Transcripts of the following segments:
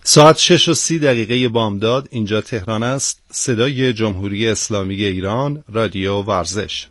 ساعت 6:30 بامداد اینجا تهران است. صدای جمهوری اسلامی ایران، رادیو ورزش.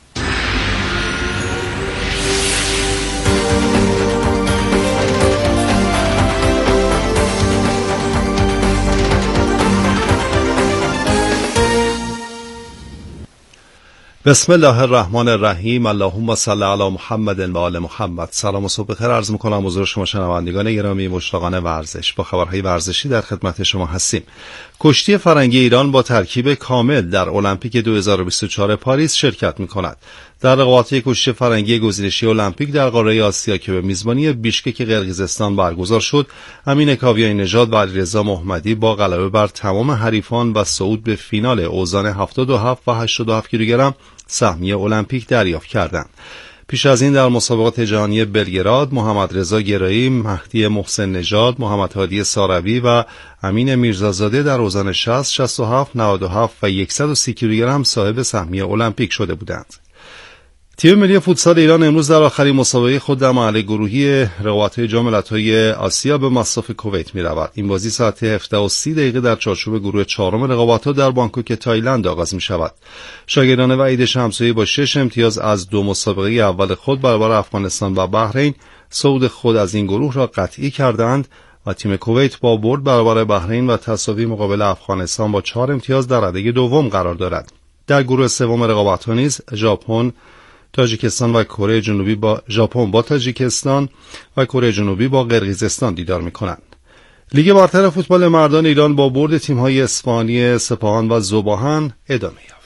بسم الله الرحمن الرحیم. اللهم صل علی محمد و آل محمد. سلام و صبح بخیر عرض می‌کنم حضور شما شنوندگان گرامی مشتاقان ورزش. با خبرهای ورزشی در خدمت شما هستیم. کشتی فرنگی ایران با ترکیب کامل در المپیک 2024 پاریس شرکت می‌کند. در رقابت‌های کشتی فرنگی گزینشی المپیک در قاره آسیا که به میزبانی بیشکک قرقیزستان برگزار شد، امین کاویانی نژاد و علیرضا محمدی با غلبه بر تمام حریفان و صعود به فینال اوزان 77 و 87 کیلوگرم سهمیه المپیک دریافت کردند. پیش از این در مسابقات جهانی بلگراد، محمد رضا گرایی، مهدی محسن نژاد، محمد هادی ساروی و امین میرزازاده در اوزان 60، 67، 97 و 130 کیلوگرم صاحب سهمیه المپیک شده بودند. تیم ملی فوتسال ایران امروز در آخرین مسابقه خود در مرحله گروهی رقابت‌های جام ملت‌های آسیا به مصاف کویت می‌رود. این بازی ساعت 17:30 در چارچوب گروه چهارم رقابت‌ها در بانکوک تایلند آغاز می‌شود. شاگردان وحید شمسایی با 6 امتیاز از دو مسابقه اول خود برابر افغانستان و بحرین صعود خود از این گروه را قطعی کردند و تیم کویت با برد برابر بحرین و تساوی مقابل افغانستان با 4 امتیاز در رده دوم قرار دارد. در گروه سوم رقابت‌ها نیز ژاپن، تاجیکستان و کره جنوبی با ژاپن با تاجیکستان و کره جنوبی با قرقیزستان دیدار می‌کنند. لیگ برتر فوتبال مردان ایران با برد تیم‌های اصفهانی سپاهان و ذوب‌آهن ادامه یافت.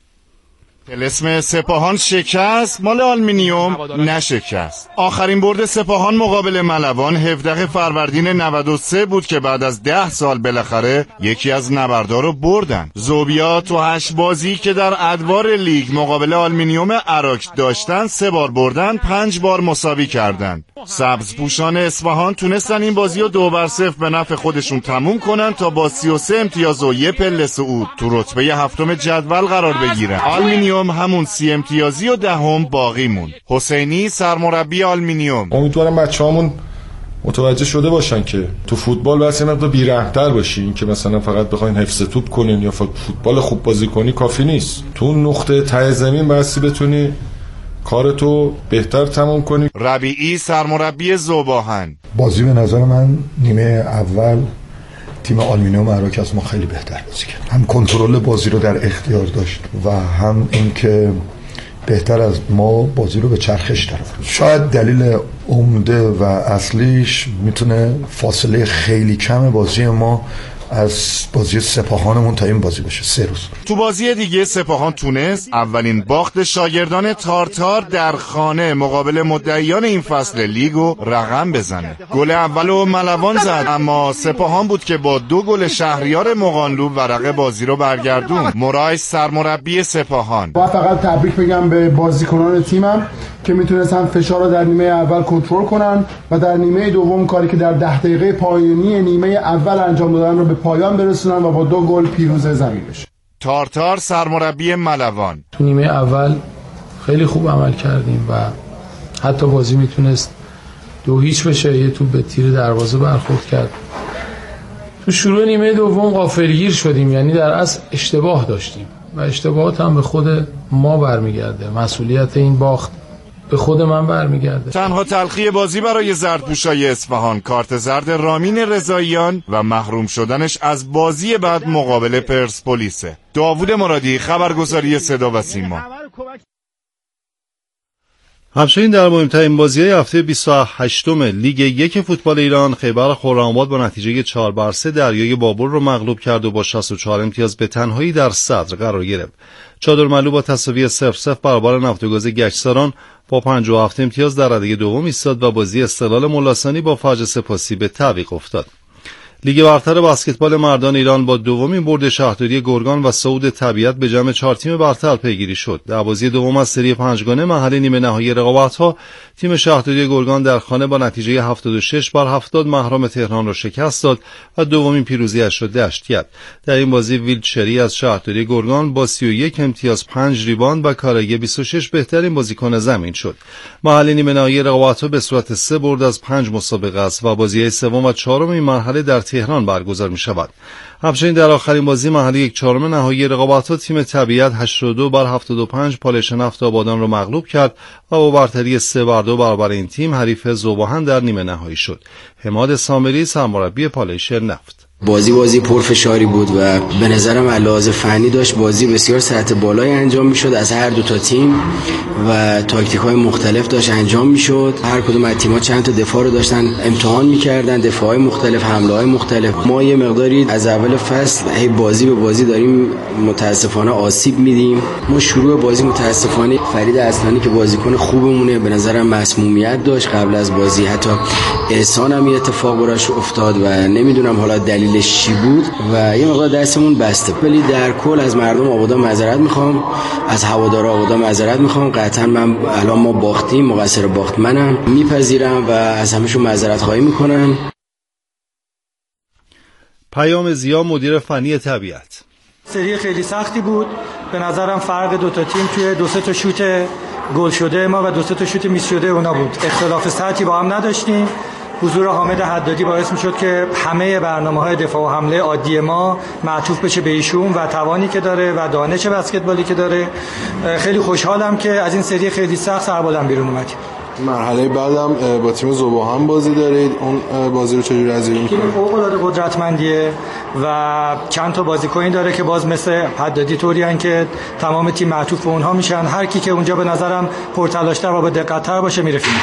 طلسم سپاهان شکست، مال آلومینیوم نشکست. آخرین برد سپاهان مقابل ملوان 17 فروردین 93 بود که بعد از 10 سال بالاخره یکی از نبردها رو بردن. زوبیا تو 8 بازی که در ادوار لیگ مقابل آلومینیوم عراق داشتن 3 بار بردن، 5 بار مساوی کردن. سبزپوشان اصفهان تونستن این بازی رو 2-0 به نفع خودشون تموم کنن تا با 33 امتیاز و 1 پله صعود تو رتبه 7 جدول قرار بگیرن. آلومینیوم همون 30 امتیازی و 10 باقی موند. حسینی سرمربی آلومینیوم: امیدوارم بچه‌هامون متوجه شده باشن که تو فوتبال واسه مقدار بی‌رحم‌تر باشین، که مثلا فقط بخواین حفظ توپ کنین یا فوتبال خوب بازی کنی کافی نیست. تو نقطه ته زمین بسی بتونی کارتو بهتر تمام کنی. ربیعی سرمربی ذوب‌آهن: بازی به نظر من نیمه اول تیم آلومینیوم عراق از ما خیلی بهتر بازی کرد. هم کنترل بازی رو در اختیار داشت و هم اینکه بهتر از ما بازی رو به چرخش در آورد. شاید دلیل عمده و اصلیش میتونه فاصله خیلی کم بازی ما از بازی سپاهانمون تا این بازی باشه، 3 روز. تو بازی دیگه سپاهان تونست اولین باخت شاگردان تارتار در خانه مقابل مدعیان این فصل لیگو رقم بزنه. گل اولو ملوان زد، اما سپاهان بود که با 2 گل شهریار مقانلو ورقه بازی رو برگردون. مرایش سرمربی سپاهان: با فقط تبریک بگم به بازیکنان تیمم که میتونستن فشار رو در نیمه اول کنترل کنن و در نیمه دوم کاری که در 10 دقیقه پایانی نیمه اول انجام دادن رو به پایان برسونن و با 2 گل پیروز زمین بشن. تارتار سرمربی ملوان: تو نیمه اول خیلی خوب عمل کردیم و حتی بازی میتونست 2-0 بشه. یه توپ به تیر دروازه برخورد کرد. تو شروع نیمه دوم غافلگیر شدیم، یعنی در اصل اشتباه داشتیم و اشتباهات هم به خود ما برمیگرده. مسئولیت این باخت به خود من برمیگرده. تنها تلخی بازی برای زردپوشای اصفهان کارت زرد رامین رضاییان و محروم شدنش از بازی بعد مقابل پرسپولیسه. داوود مرادی، خبرگزاری صدا و سیما. همچنین در مهمترین بازی‌های هفته 28م لیگ 1 فوتبال ایران، خیبر خرم‌آباد با نتیجه 4-3 دریای بابل رو مغلوب کرد و با 64 امتیاز به تنهایی در صدر قرار گرفت. چادرملو با تساوی 0-0 برابر نفتوگاز گچساران با 57 امتیاز در رده دوم ایستاد و بازی استقلال ملاسانی با فجر سپاسی به تعویق افتاد. لیگ برتر بسکتبال مردان ایران با دومین برد شهرداری گرگان و صعود طبیعت به جمع 4 تیم برتر پیگیری شد. در بازی دوم از سری 5گانه مرحله نیمه نهایی رقابت‌ها، تیم شهرداری گرگان در خانه با نتیجه 76-70 محرم تهران را شکست داد و دومین پیروزی‌اش را دشت کرد. در این بازی ویلدشری از شهرداری گرگان با 31 امتیاز 5 ریباند و کارگه 26 بهترین بازیکن زمین شد. مرحله نیمه نهایی رقابت‌ها به صورت 3 برد از 5 مسابقه است و بازی‌های سوم و چهارم این مرحله در تهران برگزار می شود. همچنین در آخرین بازی محلی 1/4 نهایی رقابت‌ها تیم طبیعت 82-75 پالایش نفت آبادان را مغلوب کرد و با برتری 3-2 برابر این تیم حریف ذوب‌آهن در نیمه نهایی شد. حماد سامری سرمربی پالایش نفت: بازی پرفشاری بود و به نظرم علاوه فنی داشت بازی بسیار سطح بالای انجام میشد از هر دو تا تیم و تاکتیک‌های مختلف داشت انجام میشد. هر کدوم از تیم‌ها چند تا دفاع رو داشتن امتحان می‌کردن، دفاع‌های مختلف، حمله‌های مختلف. ما یه مقداری از اول فصل هی بازی به بازی داریم متاسفانه آسیب میدیم. ما شروع بازی متاسفانه فرید اصلانی که بازیکن خوبمونه به نظرم مسمومیت داشت قبل از بازی، حتی احسان هم یه اتفاق براش افتاد و نمیدونم حالا دلیلش چی بود و یه مقدار دستمون بسته. ولی در کل از مردم آبادان معذرت میخوام، از هوادارا آبادان معذرت میخوام. قطعا من الان ما باختیم، مقصر باخت منم، میپذیرم و از همه‌شون معذرت خواهی میکنم. پیام زیا مدیر فنی طبیعت: سری خیلی سختی بود به نظرم. فرق دو تا تیم توی 2-3 تا شوت گل شده ما و 2-3 تا شوت میس شده اونا بود. اختلاف سطحی با هم نداشتیم. حضور حامد حدادی باعث میشد که همه برنامه‌های دفاع و حمله عادی ما معطوف بشه به ایشون و توانی که داره و دانش بسکتبالی که داره. خیلی خوشحالم که از این سری خیلی سخت سربلند بیرون اومدیم. مرحله بعدم با تیم ذوب‌آهن بازی دارید، اون بازی رو چجوری ارزیابی می‌کنید؟ تیم فوق‌العاده قدرتمندیه و چند تا بازیکنی داره که باز مثل حدادی طوریان که تمام تیم معطوف به اونها میشن. هر کی که اونجا به نظرم پرتلاش‌تر و با دقت‌تر باشه میره فینال.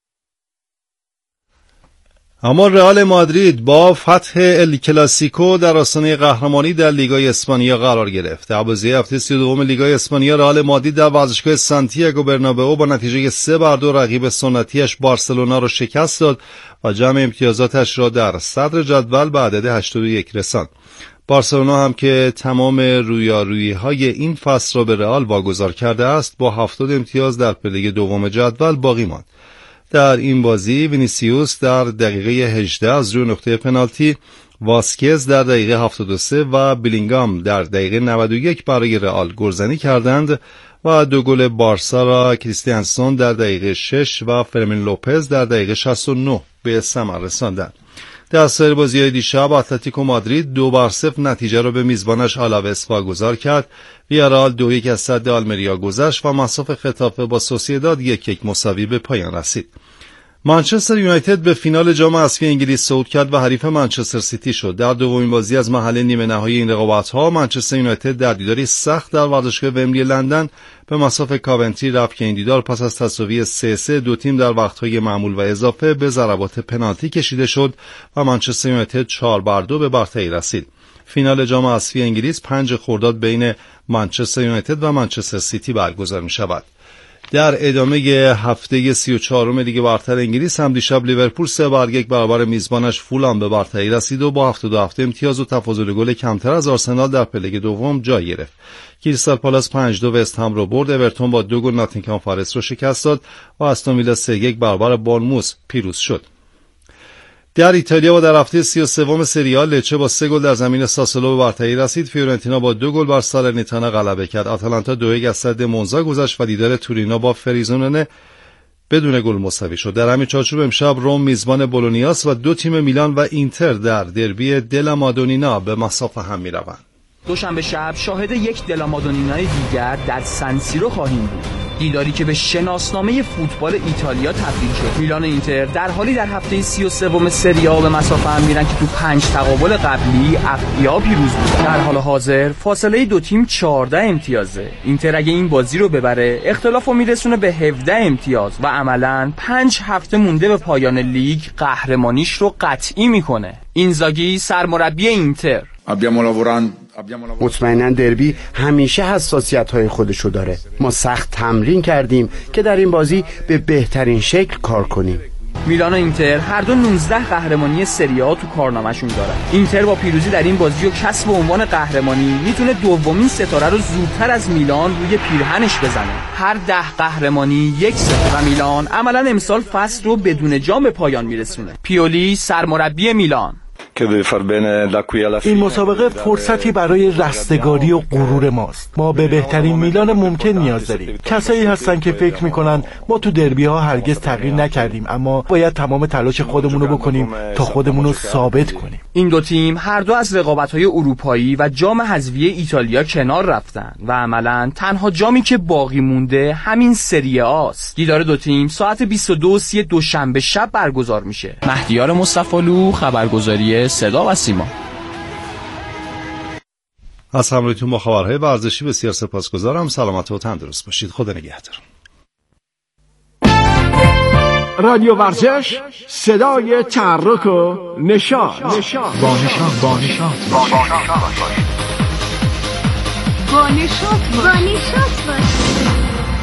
اما رئال مادرید با فتح ال کلاسیکو در آستانه قهرمانی در لیگای اسپانیا قرار گرفت. در بازی هفته 32 لیگای اسپانیا رئال مادرید در ورزشگاه سانتیاگو برنابئو با نتیجه 3-2 رقیب سنتیش بارسلونا را شکست داد و جمع امتیازاتش را در صدر جدول به عدد 81 رساند. بارسلونا هم که تمام رویارویی‌های این فصل را به رئال واگذار کرده است با 70 امتیاز در پله دوم جدول باقی ماند. در این بازی وینیسیوس در دقیقه 18 از روی نقطه پنالتی، واسکز در دقیقه 73 و بیلینگام در دقیقه 91 برای رئال گلزنی کردند و دو گل بارسا را کریستیانسون در دقیقه 6 و فرمین لوپز در دقیقه 69 به ثمر رساندند. در سایر بازی‌های دیشب اتلتیکو مادرید 2-0 نتیجه را به میزبانش آلاوس واگذار کرد. ویارال 2-1 از صد آلمریا گذشت و مصاف خطافه با سوسییداد 1-1 مساوی به پایان رسید. منچستر یونایتد به فینال جام اسفی انگلیس صعود کرد و حریف منچستر سیتی شد. در دومین بازی از مرحله نیمه نهایی این رقابت‌ها منچستر یونایتد در دیداری سخت در ورزشگاه ومبلی لندن به مصاف کاونتری رفت که این دیدار پس از تساوی 3-3 دو تیم در وقت‌های معمول و اضافه به ضربات پنالتی کشیده شد و منچستر یونایتد 4-2 به برتری رسید. فینال جام اسفی انگلیس 5 خرداد بین منچستر یونایتد و منچستر سیتی برگزار می‌شود. در ادامه هفته 34 لیگ برتر انگلیس هم دیشب لیورپول 3-1 برابر میزبانش فولام به برتری رسید و با 77 امتیاز و تفاضل گل کمتر از آرسنال در پله دوم جای گرفت. کریستال پالاس 5-2 وست هم را برد. اورتون با 2 گل ناتینگهام فارست را شکست داد و استون ویلا 3-1 برابر بورنموث پیروز شد. در ایتالیا و در هفته 33 سری آ لچه با 3 گل در زمین ساسولو به برتری رسید. فیورنتینا با 2 گل بر سالرنیتانا غلبه کرد. آتالانتا 2-1 از صد مونزا گذشت و لیدر تورینو با فریزونونه بدون گل مساوی شد. در همین چارچوب امشب روم میزبان بولونیاس و دو تیم میلان و اینتر در دربی دلا مادونینا به مصاف هم میروند. دوشنبه شب شاهد یک دلا مادونینای دیگر در سن سیرو خواهیم بود. دیداری که به شناسنامه فوتبال ایتالیا تبدیل شد. میلان و اینتر در حالی در هفته 33 سری آ به مصاف هم میرن که تو 5 تقابل قبلی افیا پیروز بودن. در حال حاضر فاصله دو تیم 14 امتیازه. اینتر اگه این بازی رو ببره اختلافو میرسونه به 17 امتیاز و عملاً 5 هفته مونده به پایان لیگ قهرمانیش رو قطعی میکنه. اینزاگی سرمربی اینتر: مطمئناً دربی همیشه حساسیت‌های خودشو داره. ما سخت تمرین کردیم که در این بازی به بهترین شکل کار کنیم. میلان و اینتر هر دو 19 قهرمانی سری آ تو کارنامه‌شون دارن. اینتر با پیروزی در این بازی و کسب عنوان قهرمانی میتونه دومین ستاره رو زودتر از میلان روی پیرهنش بزنه. هر 10 قهرمانی یک ستاره و میلان عملاً امسال فصل رو بدون جام به پایان میرسونه. پیولی سرمربی میلان: این مسابقه فرصتی برای رستگاری و غرور ماست. ما به بهترین میلان ممکن نیاز داریم. کسایی هستن که فکر میکنن ما تو دربی ها هرگز تغییر نکردیم، اما باید تمام تلاش خودمون رو بکنیم تا خودمون رو ثابت کنیم. این دو تیم هر دو از رقابت‌های اروپایی و جام حذفی ایتالیا کنار رفتن و عملاً تنها جامی که باقی مونده همین سری آست. دیدار دو تیم ساعت 22:30 دوشنبه شب برگزار میشه. مهدیار مصطفی‌لو، خبرگزاری صدا و سیما. از همراهیتون با خبرهای ورزشی بسیار سپاسگزارم. سلامت و تندرست باشید. خدا نگهدار. رادیو ورزش، صدای تحرک و نشاط. با نشاط باشید.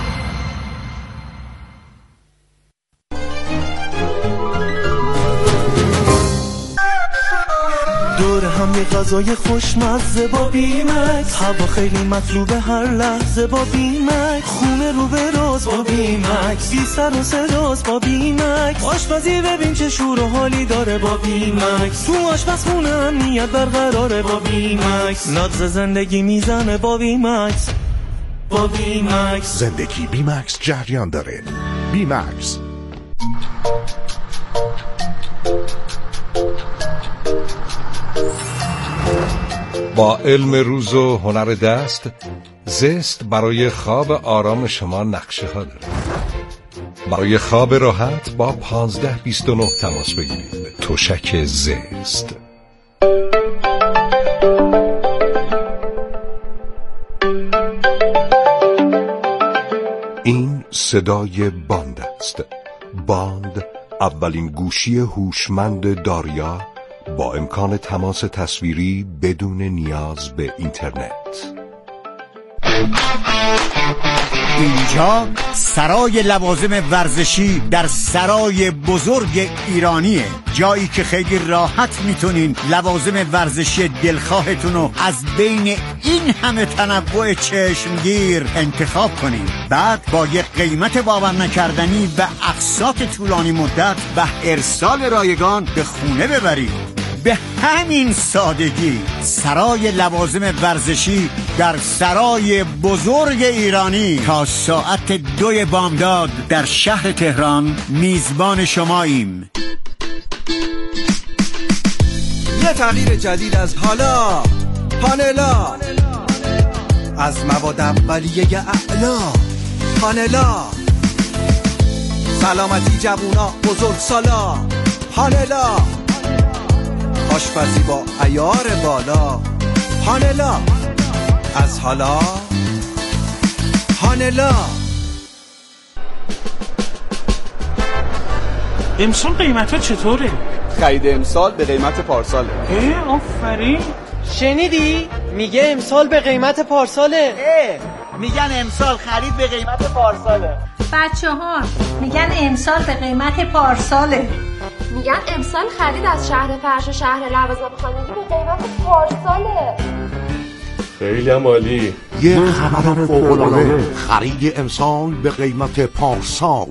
دور هم یه غذای خوشمزه با بیمکس، هوا خیلی مطلوبه هر لحظه با بیمکس، خونه رو به راز با بیمکس، بی سر و صداست با بیمکس، آشپزی ببین چه شور و حالی داره با بیمکس، تو آشپزخونه امنیت برقراره با بیمکس، نبض زندگی میزنه با بیمکس. با بیمکس زندگی بیمکس جریان داره. بیمکس. با علم روز و هنر دست، زست برای خواب آرام شما نقشه ها داره. برای خواب راحت با 1529 تماس بگیرید. تشک زست. این صدای باند است. باند اولین گوشی هوشمند داریا با امکان تماس تصویری بدون نیاز به اینترنت. اینجا سرای لوازم ورزشی در سرای بزرگ ایرانیه، جایی که خیلی راحت میتونین لوازم ورزشی دلخواهتون رو از بین این همه تنوع چشمگیر انتخاب کنین. بعد با یک قیمت باور نکردنی و اقساط طولانی مدت و ارسال رایگان به خونه ببرید. به همین سادگی سرای لوازم ورزشی در سرای بزرگ ایرانی تا ساعت 2 بامداد در شهر تهران میزبان شماییم. یه تغییر جدید از حالا، پانلا از مواد اولیه اعلا، پانلا سلامتی جوونا بزرگ سالا، پانلا آشپزی با عیار بالا، پانلا از حالا، پانلا. امسال قیمت ها چطوره؟ خرید امسال به قیمت پارساله. آفرین. شنیدی؟ میگه امسال به قیمت پارساله. میگن امسال خرید به قیمت پارساله. بچه‌ها میگن امسال به قیمت پارساله. میگن امسال خرید از شهر فرش و شهر لوازم خانگی به قیمت پارساله. خیلی عالی. یه خبر فوق‌العاده، خرید امسال به قیمت پارسال.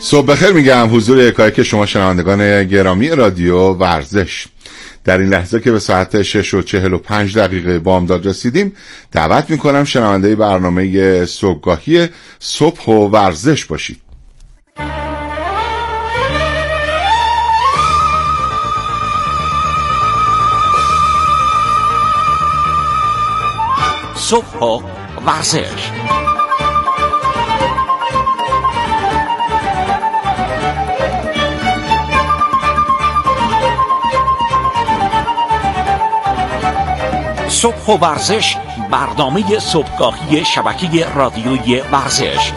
صبح بخیر میگم حضور یکایک شما شنوندگان گرامی رادیو ورزش. در این لحظه که به ساعت 6:45 بامداد رسیدیم، دعوت میکنم شنونده برنامه صبحگاهی صبح و ورزش باشید. صبح و ورزش. صبح و ورزش، برنامه صبحگاهی شبکه رادیویی ورزش.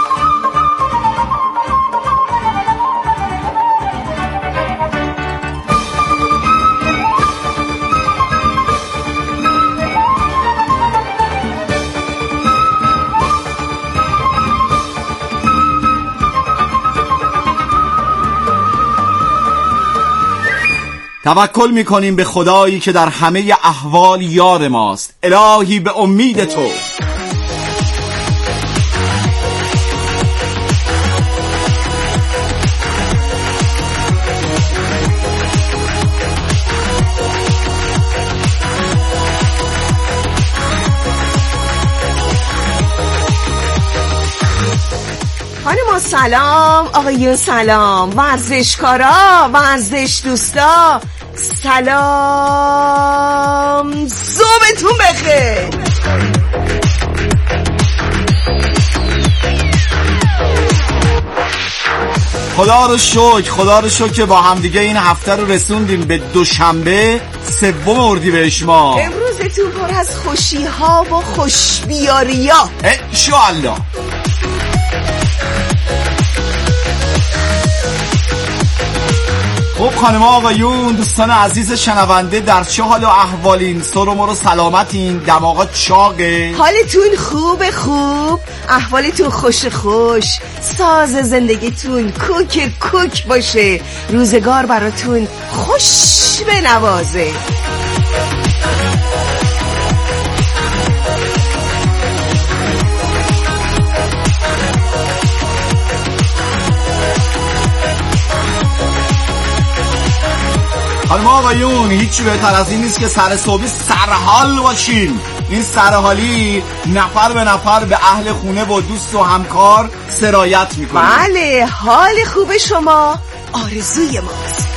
توکل میکنیم به خدایی که در همه احوال یار ماست. الهی به امید تو. خانم سلام، آقایون سلام، ورزشکارا، ورزش دوستا سلام، صبحتون بخیر. خدا رو شکر که با همدیگه این هفته رو رسوندیم به دوشنبه 3 اردیبهشت ماه. امروزتون پر از خوشی ها و خوشبیاری ها انشالله. خب خانم آقایون، دوستان عزیز شنونده، در چه حال و احوالین؟ سر و مرو سلامتین؟ دماغات چاقه؟ حالتون خوب، احوالتون خوش، ساز زندگیتون کوک باشه، روزگار براتون خوش بنوازه. خانم آقایون، هیچی بهتر از این نیست که سر صبحی سرحال باشین. این سرحالی نفر به نفر به اهل خونه و دوست و همکار سرایت میکنه. بله، حال خوب شما آرزوی ماست.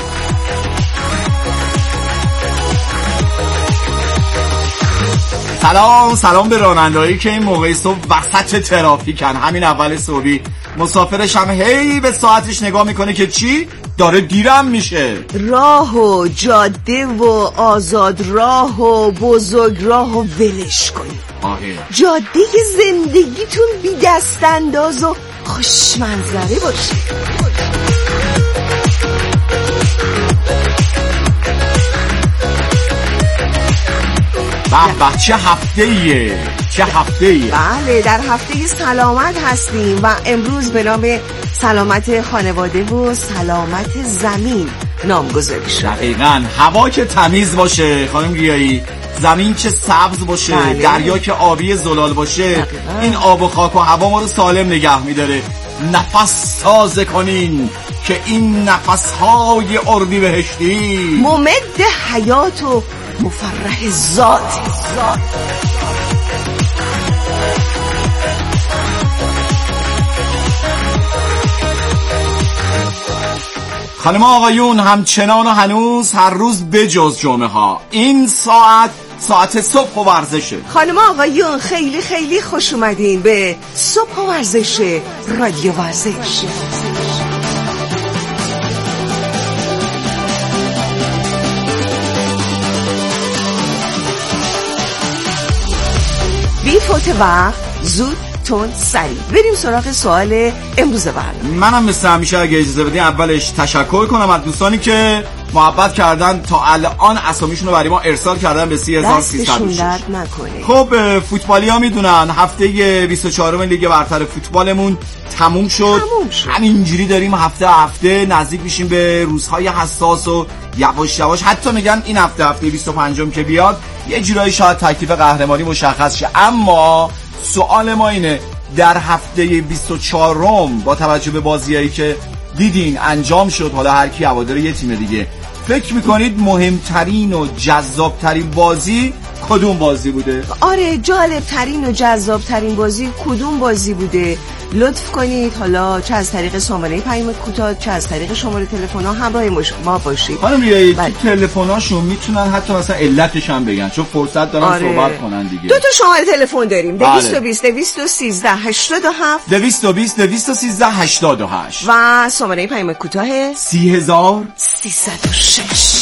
سلام به رانندهایی که این موقع صبح وسط ترافیکن. همین اول صبحی مسافرش هم هی به ساعتش نگاه میکنه که چی؟ داره دیرم میشه. راه و جاده و آزاد راه و بزرگ راه و ولش کنید. جاده زندگیتون بی دست انداز و خوش منظره باشه. به چه هفته ایه. بله، در هفته سلامت هستیم و امروز به نام سلامت خانواده و سلامت زمین نامگذاری شده. دقیقاً، هوا که تمیز باشه خانم ریایی، زمین که سبز باشه، بله. دریا که آبی زلال باشه، دقیقاً. این آب و خاک و هوا ما رو سالم نگه میداره. نفس تازه کنین که این نفسهای اردیبهشتی ممد حیات و مفرح ذات. خانم آقایون، همچنان و هنوز هر روز بجز جمعه ها این ساعت صبح و ورزشه. خانم آقایون، خیلی خوش اومدین به صبح و ورزش رادیو ورزش. بی فوت وقت، زود تون سریع بریم سراغ سوال امروز برنامه. منم مثل همیشه اگه اجازه بدین اولش تشکر کنم از دوستانی که محبت کردن تا الان اسامیشون رو برای ما ارسال کردن به 3306. خب فوتبالی ها میدونن هفته 24 لیگ برتر فوتبالمون تموم شد. همینجوری داریم هفته نزدیک میشیم به روزهای حساس و یواش حتی میگن این هفته 25م که بیاد یه جورایی شاید تکلیف قهرمانی مشخص شه. اما سوال ما اینه در هفته 24م با توجه به بازیایی که دیدین انجام شد. حالا هر کی هوادار یه تیم دیگه، فکر میکنید مهمترین و جذابترین بازی کدوم بازی بوده؟ آره، جالبترین و جذابترین بازی کدوم بازی بوده؟ لطف کنید حالا چه از طریق شماره پیام کوتاه چه از طریق شماره تلفن ها همراه ما باشید. خانم ریایی تلفن‌هاشون میتونن حتی مثلا علتش هم بگن، چون فرصت دارن صحبت کنن دیگه. 2 تا شماره تلفن داریم، 220 213 87 220 213 88 و شماره پیام کوتاه 30306.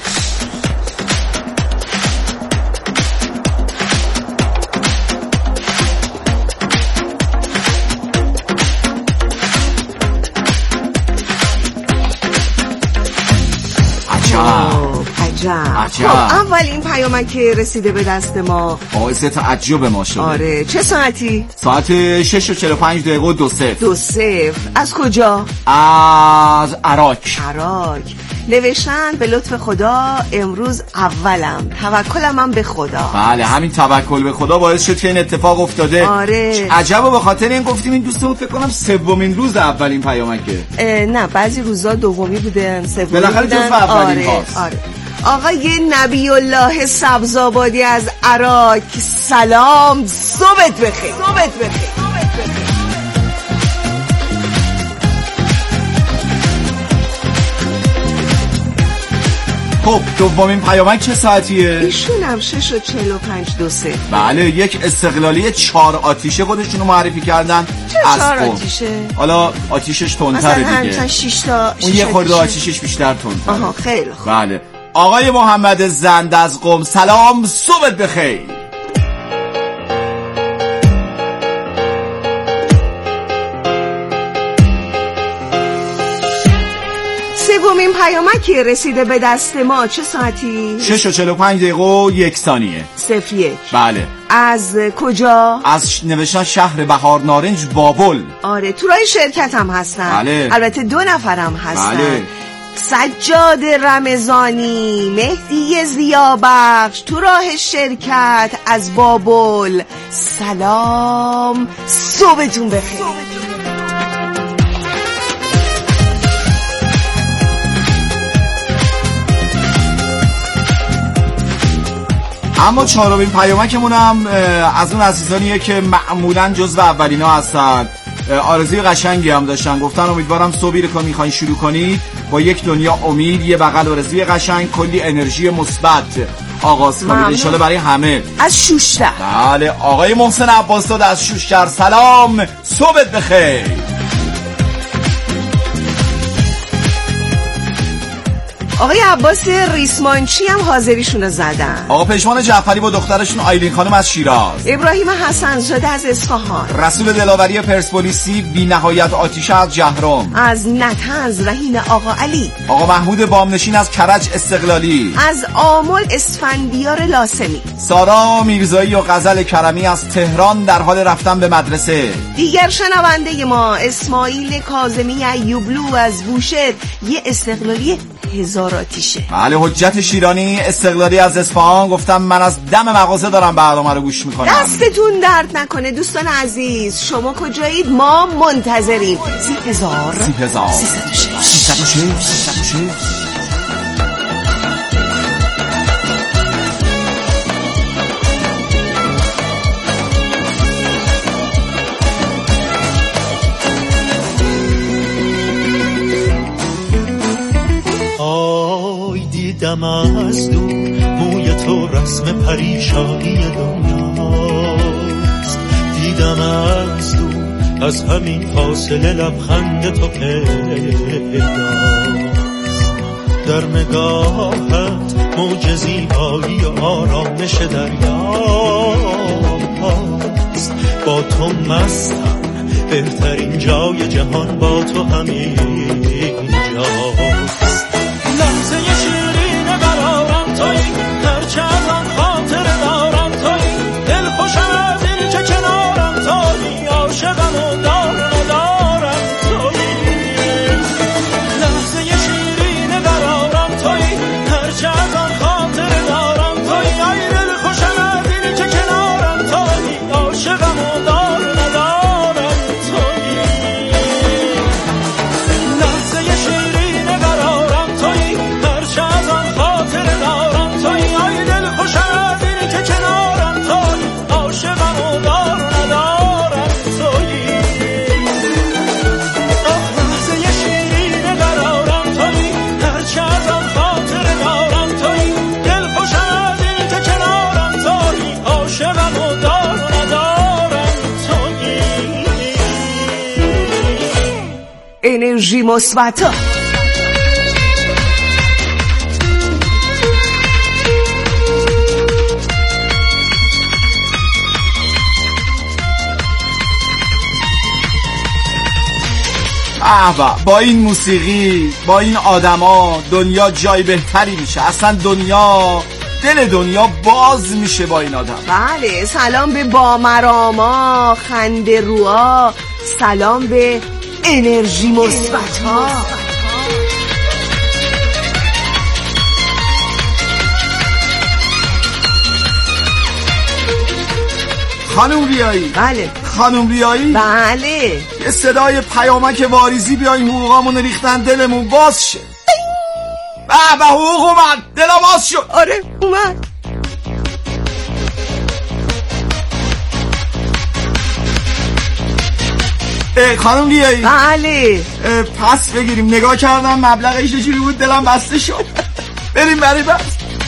خب اولین پیامک که رسیده به دست ما باعث تعجب ما شده. آره، چه ساعتی؟ ساعت 6:45 2:00. از کجا؟ از عراق. نوشتن به لطف خدا امروز اولم، توکلم هم به خدا. بله، همین توکل به خدا باعث شد که این اتفاق افتاده. آره، عجبا به خاطر این گفتیم این دوستمون فکر کنم سومین روز اولین پیامکه. نه، بعضی روزا دومی بودن، سومی بالاخره جزو اولین هاست. آره. آقای نبی الله سبزآبادی از عراق، سلام، صبحت بخیر. خب دومین پیامک چه ساعتیه؟ ایشون هم 6:45 2:00. بله، یک استقلالی 4 آتیشه خودشونو معرفی کردن. چه 4 آتیشه؟ حالا آتیشش تندتره دیگه، مثلا 6 تا اون یه خورده آتیشش بیشتر تندتره. آها، خیلی خوب. بله، آقای محمد زند از قم، سلام، صبحت بخیر. سومین پیامکی رسیده به دست ما چه ساعتی؟ 6:45 1 ثانیه. 01. بله. از کجا؟ از نوشتن شهر بهار نارنج بابل. آره، تو راه شرکت هم هستن. بله. البته 2 نفرم هستن. بله. سجاد رمضانی، مهدی ضیابخش، تو راه شرکت از بابل، سلام، صبحتون بخیر. اما 4مین پیامکمون هم از اون عزیزانیه که معمولاً جزو اولینا هستن. آرزوی قشنگی هم داشتن، گفتن امیدوارم صبحی رو که میخواین شروع کنید با یک دنیا امید، یه بغل آرزوی قشنگ، کلی انرژی مثبت آغاز کنید ان شاءالله برای همه. از شوشتر. بله، آقای محسن عباسزاده از شوشتر، سلام، صبحت بخیر. آقای عباس ریسمانچی هم حاضریشون رو زدن. آقا پشمان جعفری با دخترشون آیلین خانم از شیراز. ابراهیم حسن‌زاده از اصفهان. رسول دلاوری پرسپولیسی بی نهایت آتیشه از جهرم. از نطنز رهین آقا علی. آقا محمود بامنشین از کرج استقلالی. از آمل اسفندیار لاسمی. سارا میرزایی و غزل کرمی از تهران در حال رفتن به مدرسه. دیگر شنونده ما اسماعیل کاظمی ایوبلو از بوشهر، یه استقلالی 1000 آتیشه. بله، حجت شیرانی استقلالی از اصفهان، گفتم من از دم مغازه دارم برنامه رو گوش میکنم. دستتون درد نکنه دوستان عزیز، شما کجایید؟ ما منتظریم. 306. دیدم از دور موی تو رسم پریشانی دنیاست، دیدم از دور از همین فاصله لبخند تو پیداست، در نگاهت موج زیبایی و آرامش دریاست، با تو مستم، بهترین جای جهان با تو همین جاست. لحظه شیرین قرارم تویی، هرچه از آن خاطر دارم تویی، دل خوشم از این که کنارم تویی، عاشقم و ندارم تویی. لحظه شیرین قرارم تویی، هرچه از آن خاطر دارم تویی، ای دل خوشم از این که کنارم تویی، عاشقم و ندارم تویی. انرژی مثبت. با این موسیقی، با این آدما دنیا جای بهتری میشه. اصلا دنیا، دل دنیا باز میشه با این آدم. بله، سلام به بامراما، خنده روا، سلام به انرژی مثبت ها. خانم ریایی. بله. خانم ریایی. بله. یه صدای پیامک واریزی بیاین، حقوقامون ریختن، دلمون باز شه. به حقوق اومد، دلم باز شد. آره اومد. خانم ریایی. بله. پس بگیریم. نگاه کردم مبلغش چجوری بود، دلم بسته شد. بریم بس.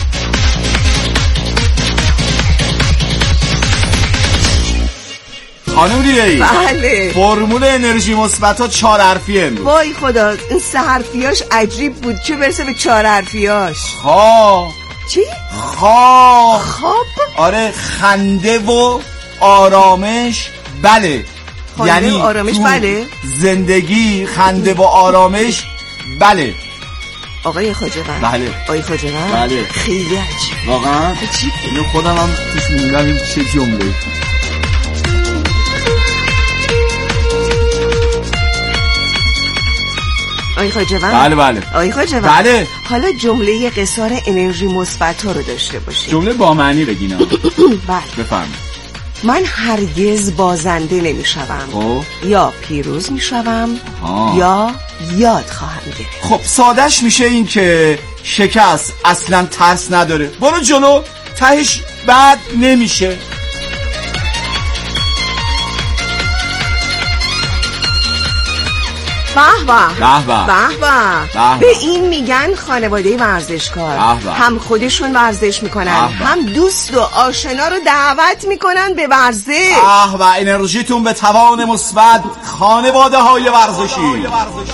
خانم ریایی. بله. فرمول انرژی مثبت‌ها 4 حرفیه. وای خدا، این 3 حرفیاش عجیب بود، چه برسه به 4 حرفیاش. چی؟ خواب. آره، خنده و آرامش. بله، یعنی آرامش. بله، زندگی، خنده و آرامش. بله آقای خواجه‌وند. بله آقای خواجه‌وند. بله، خیلی عجیب. واقعا عجیب. اینو خودم هم توش موندم، این چه جمله. آقای خواجه‌وند. بله. آقای خواجه‌وند. بله. حالا جمله قصار انرژی مثبت ها رو داشته باشید. جمله با معنی بگینا. بله. بفرمایید. من هرگز بازنده نمیشوم. یا پیروز میشوم یا یاد خواهم گرفت. خب سادهش میشه این که شکست اصلا ترس نداره، برو جلو، تهش بد نمیشه. به این میگن خانواده ورزشکار. هم خودشون ورزش میکنن، هم دوست و آشنا رو دعوت میکنن به ورزش. انرژیتون به توان مثبت، خانواده های ورزشی.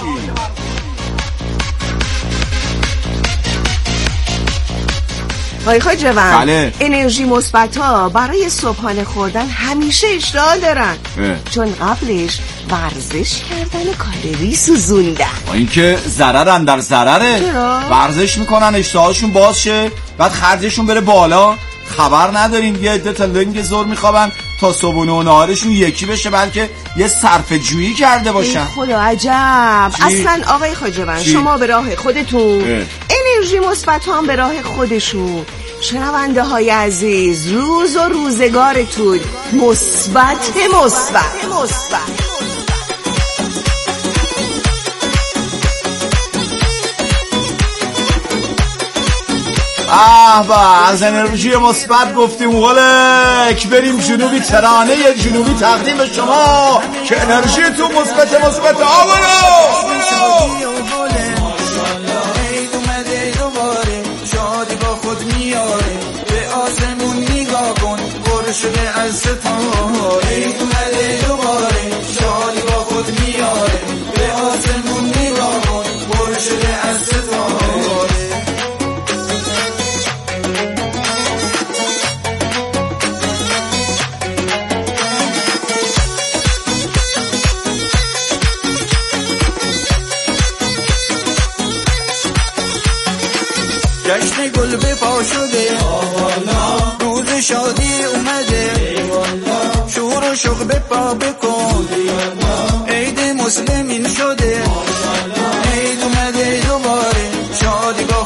آقای خواجه‌وند. بله. انرژی مثبت ها برای صبحانه خوردن همیشه اشتها دارن. چون قبلش ورزش کردن و کالری سوزوندن. اینکه ضررن در ضرره. ورزش میکنن اشتهاشون باز شه، بعد خرجشون بره بالا، خبر ندارین یه عده تا لنگ زور میخوابن تا صبحونه و نهارشون یکی بشه، بلکه یه صرفه جویی کرده باشن. خدا عجب. اصلا آقای خواجه‌وند شما به راه خودتون، انرژی مثبت هم به راه خودشون. شنونده های عزیز، روز و روزگارتون مثبت. از انرژی مثبت گفتیم، ولک بریم جنوبی ترانه جنوبی تقدیم شما که انرژیتون مثبت. شادی با خود میاره، به آسمون نگاه کن، پر شده از ستاره. اومده دوباره، شادی با خود میاره، به آسمون نگاه کن، پر شده از ستاره. جشن گل به پا شده، روز شادی اومده، شور و شوق به پا بکن، عید مسلمین شده، عید اومده دوباره، شادی با